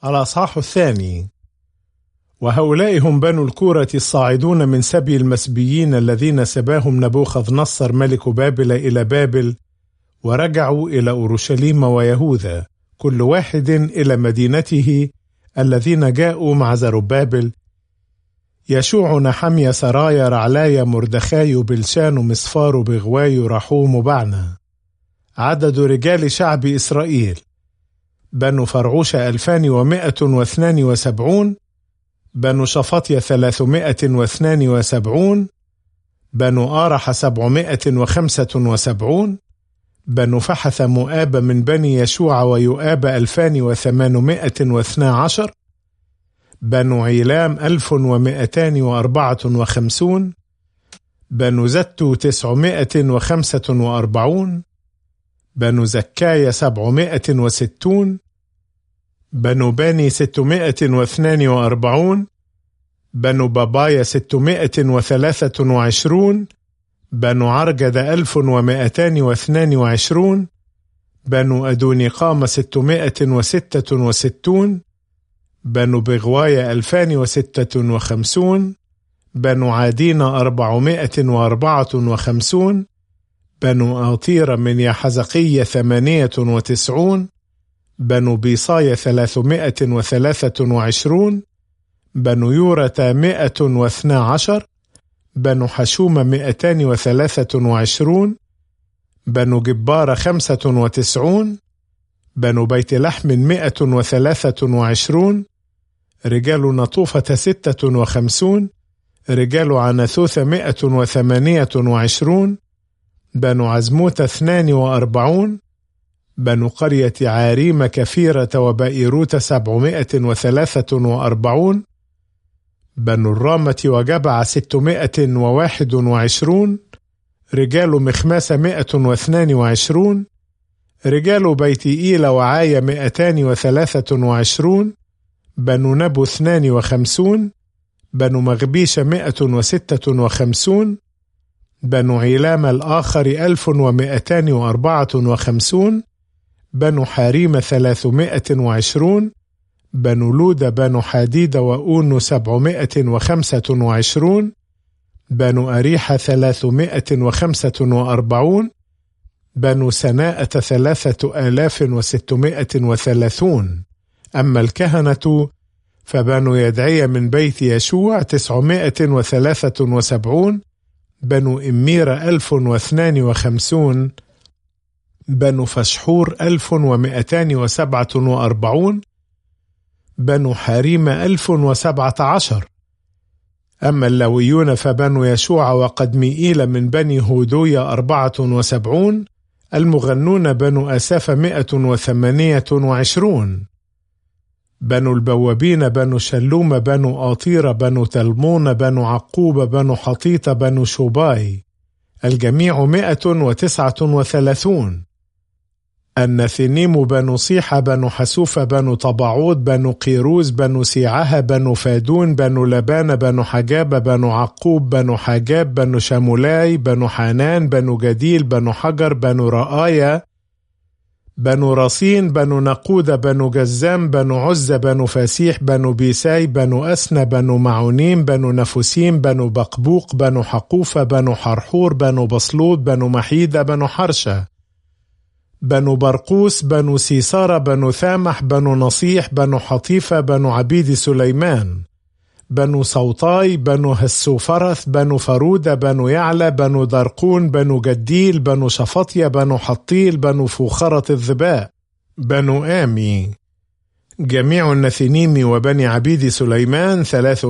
الأصحاح الثاني. وهؤلاء هم بنو الكورة الصاعدون من سبي المسبيين الذين سباهم نبوخذ نصر ملك بابل إلى بابل، ورجعوا إلى أورشليم ويهوذا كل واحد إلى مدينته، الذين جاءوا مع زربابل: يشوع، نحميا، سرايا، رعلايا، مردخاي، بلشان، مصفار، بغواي، رحوم، بعنا. عدد رجال شعب إسرائيل: بنو فرعوش 2172، بنو شفطيا 372، بنو آرح 775، بنو فحث مؤاب من بني يشوع ويؤاب 2812، بنو عيلام 1254، بنو زتو 945، بنو زكايا 760، بنو باني 642، بنو بابايا 623، بنو عرجد 1222، بنو أدونيقام 666، بنو بغوايا 2056، بنو عادين 454، بنو آطير من يحزقية 98، بنو بيصايا 323، بنو يورة 112، بنو حشوم 223، بنو جبار 95، بنو بيت لحم 123، رجال نطوفة 56، رجال عناثوث 128، بنو عزموت 42، بنو قرية عاريم كفيرة وبائروت 743، بنو الرامة وجبع 621، رجال مخماس 122، رجال بيت إيل وعاية 223، بنو نبو 52، بنو مغبيش 156، بنو عيلام الآخر 1254، بنو حريم 320، بنو لود بنو حديد وأون 725، بنو أريحة 345، بنو سناءة 3630. أما الكهنة فبنو يدعي من بيت يشوع 973، بنو إمير 1052، بنو فشحور 1247، بنو حريم 1017. أما اللويون فبنو يشوع وقدميئيل من بني هودويا 74، المغنون بنو أساف 128، بنو البوابين بنو شلوم بنو آطير بنو تلمون بنو عقوب بنو حطيط بنو شوباي، الجميع 139. النثنيم بنو صيحة بنو حسوف بنو طبعود بنو قيروز بنو سيعها بنو فادون بنو لبان بنو حجاب بنو عقوب بنو حجاب بنو شمولاي بنو حنان بنو جديل بنو حجر بنو رآية بنو رصين بنو نقود بنو جزام بنو عز بنو فسيح بنو بيساي بنو أسنى بنو معونيم بنو نفسيم بنو بقبوق بنو حقوفة بنو حرحور بنو بصلوط بنو محيدة بنو حرشة بنو برقوس بنو سيسارة بنو ثامح بنو نصيح بنو حطيفة بنو عبيد سليمان، بنو صوطاي بنو هسوفرث بنو فرودة بنو يعلى بنو درقون بنو جديل بنو شفطية بنو حطيل بنو فوخرة الذباء، بنو آمي. جميع النثنيم وبني عبيد سليمان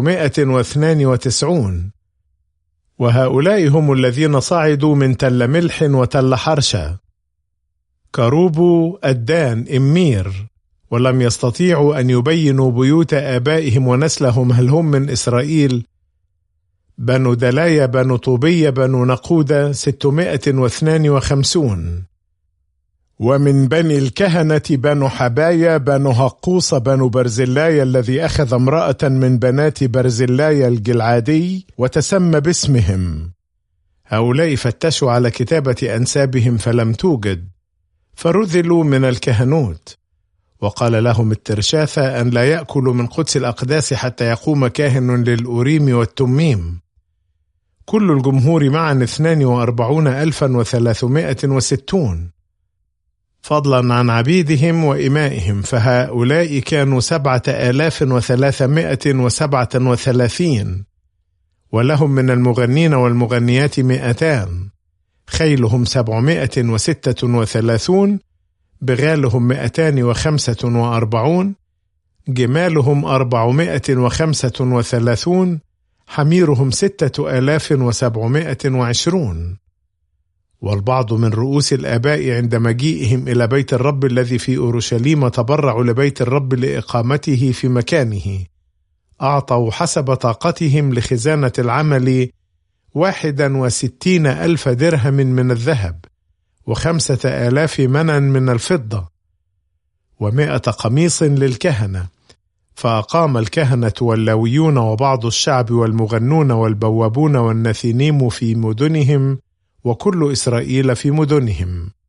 392. وهؤلاء هم الذين صعدوا من تل ملح وتل حرشة: كروب، أدان، إمير. ولم يستطيعوا أن يبينوا بيوت آبائهم ونسلهم هل هم من إسرائيل: بنو دلايا بنو طوبية بنو نقودة 652. ومن بني الكهنة بنو حبايا بنو هقوص بنو برزلاي الذي أخذ امرأة من بنات برزلاي الجلعادي وتسمى باسمهم. هؤلاء فتشوا على كتابة أنسابهم فلم توجد، فرذلوا من الكهنوت. وقال لهم الترشاثة أن لا يأكلوا من قدس الأقداس حتى يقوم كاهن للأوريم والتميم. كل الجمهور معا 42,360، فضلا عن عبيدهم وإمائهم، فهؤلاء كانوا 7,337، ولهم من المغنين والمغنيات 200، خيلهم 736، بغالهم 245، جمالهم 435، حميرهم 6,720. والبعض من رؤوس الآباء عند مجيئهم إلى بيت الرب الذي في أورشليم تبرعوا لبيت الرب لإقامته في مكانه، أعطوا حسب طاقتهم لخزانة العمل 61,000 درهم من الذهب، 5,000 منا من الفضة، 100 قميص للكهنة. فأقام الكهنة واللاويون وبعض الشعب والمغنون والبوابون والنثينيم في مدنهم، وكل إسرائيل في مدنهم.